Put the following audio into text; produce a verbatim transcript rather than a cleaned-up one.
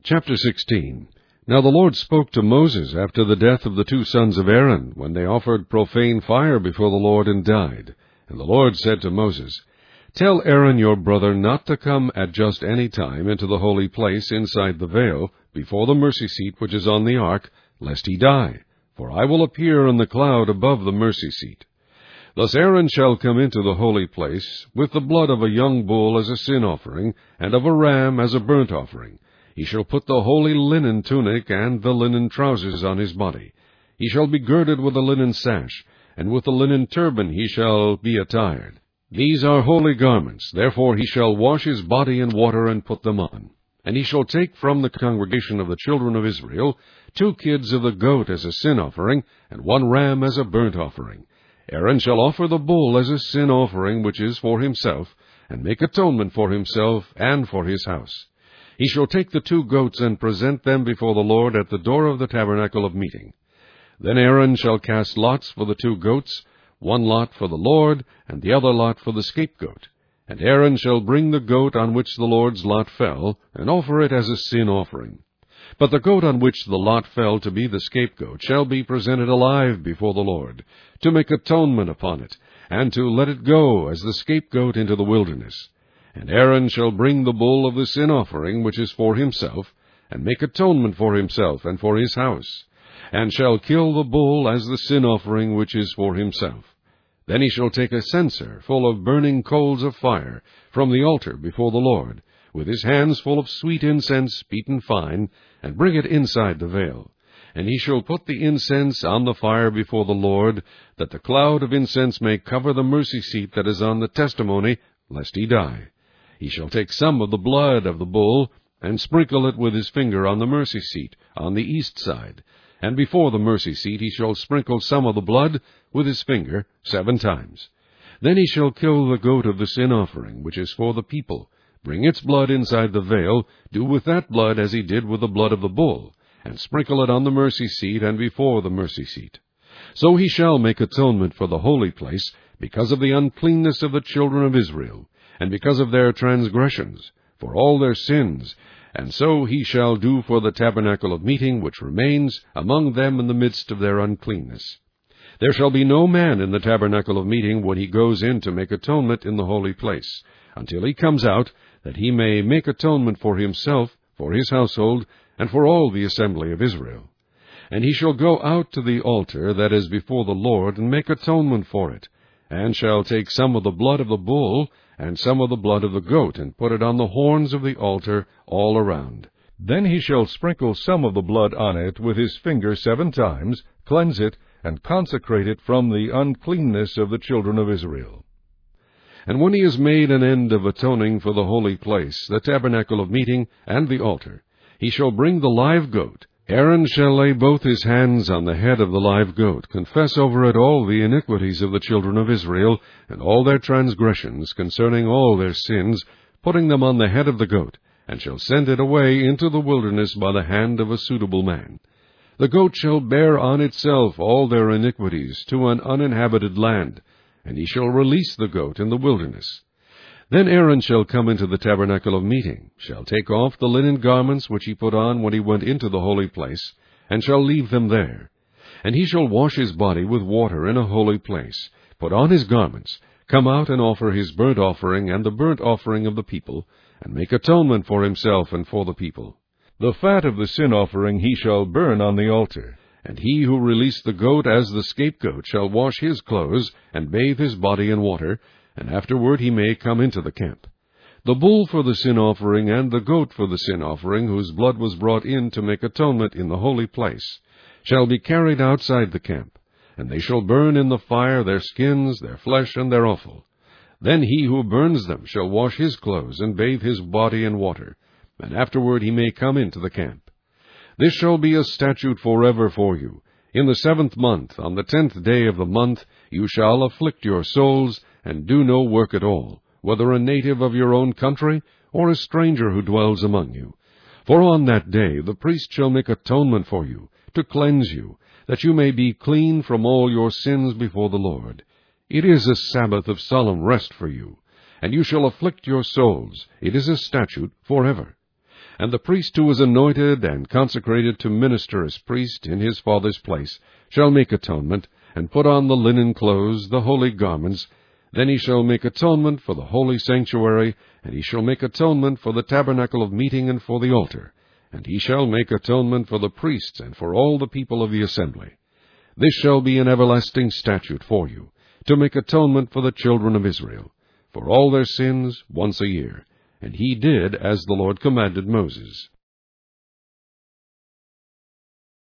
Chapter sixteen. Now the Lord spoke to Moses after the death of the two sons of Aaron, when they offered profane fire before the Lord and died. And the Lord said to Moses, Tell Aaron your brother not to come at just any time into the holy place inside the veil, before the mercy seat which is on the ark, lest he die. For I will appear in the cloud above the mercy seat. Thus Aaron shall come into the holy place, with the blood of a young bull as a sin offering, and of a ram as a burnt offering. He shall put the holy linen tunic and the linen trousers on his body. He shall be girded with a linen sash, and with a linen turban he shall be attired. These are holy garments, therefore he shall wash his body in water and put them on. And he shall take from the congregation of the children of Israel two kids of the goat as a sin offering, and one ram as a burnt offering. Aaron shall offer the bull as a sin offering which is for himself, and make atonement for himself and for his house. He shall take the two goats and present them before the Lord at the door of the tabernacle of meeting. Then Aaron shall cast lots for the two goats, one lot for the Lord, and the other lot for the scapegoat. And Aaron shall bring the goat on which the Lord's lot fell, and offer it as a sin offering. But the goat on which the lot fell to be the scapegoat shall be presented alive before the Lord, to make atonement upon it, and to let it go as the scapegoat into the wilderness. And Aaron shall bring the bull of the sin offering which is for himself, and make atonement for himself and for his house, and shall kill the bull as the sin offering which is for himself. Then he shall take a censer full of burning coals of fire from the altar before the Lord, with his hands full of sweet incense beaten fine, and bring it inside the veil. And he shall put the incense on the fire before the Lord, that the cloud of incense may cover the mercy seat that is on the testimony, lest he die. He shall take some of the blood of the bull, and sprinkle it with his finger on the mercy seat, on the east side. And before the mercy seat he shall sprinkle some of the blood with his finger seven times. Then he shall kill the goat of the sin offering, which is for the people, bring its blood inside the veil, do with that blood as he did with the blood of the bull, and sprinkle it on the mercy seat and before the mercy seat. So he shall make atonement for the holy place, because of the uncleanness of the children of Israel, and because of their transgressions, for all their sins, and so he shall do for the tabernacle of meeting which remains among them in the midst of their uncleanness. There shall be no man in the tabernacle of meeting when he goes in to make atonement in the holy place, until he comes out, that he may make atonement for himself, for his household, and for all the assembly of Israel. And he shall go out to the altar that is before the Lord, and make atonement for it, and shall take some of the blood of the bull, and some of the blood of the goat, and put it on the horns of the altar all around. Then he shall sprinkle some of the blood on it with his finger seven times, cleanse it, and consecrate it from the uncleanness of the children of Israel. And when he has made an end of atoning for the holy place, the tabernacle of meeting, and the altar, he shall bring the live goat. Aaron shall lay both his hands on the head of the live goat, confess over it all the iniquities of the children of Israel, and all their transgressions concerning all their sins, putting them on the head of the goat, and shall send it away into the wilderness by the hand of a suitable man. The goat shall bear on itself all their iniquities to an uninhabited land, and he shall release the goat in the wilderness. Then Aaron shall come into the tabernacle of meeting, shall take off the linen garments which he put on when he went into the holy place, and shall leave them there. And he shall wash his body with water in a holy place, put on his garments, come out and offer his burnt offering and the burnt offering of the people, and make atonement for himself and for the people. The fat of the sin offering he shall burn on the altar. And he who released the goat as the scapegoat shall wash his clothes, and bathe his body in water, and afterward he may come into the camp. The bull for the sin offering, and the goat for the sin offering, whose blood was brought in to make atonement in the holy place, shall be carried outside the camp, and they shall burn in the fire their skins, their flesh, and their offal. Then he who burns them shall wash his clothes, and bathe his body in water, and afterward he may come into the camp. This shall be a statute forever for you. In the seventh month, on the tenth day of the month, you shall afflict your souls, and do no work at all, whether a native of your own country, or a stranger who dwells among you. For on that day the priest shall make atonement for you, to cleanse you, that you may be clean from all your sins before the Lord. It is a Sabbath of solemn rest for you, and you shall afflict your souls. It is a statute forever. And the priest who is anointed and consecrated to minister as priest in his father's place shall make atonement, and put on the linen clothes, the holy garments. Then he shall make atonement for the holy sanctuary, and he shall make atonement for the tabernacle of meeting and for the altar. And he shall make atonement for the priests and for all the people of the assembly. This shall be an everlasting statute for you, to make atonement for the children of Israel, for all their sins once a year. And he did as the Lord commanded Moses.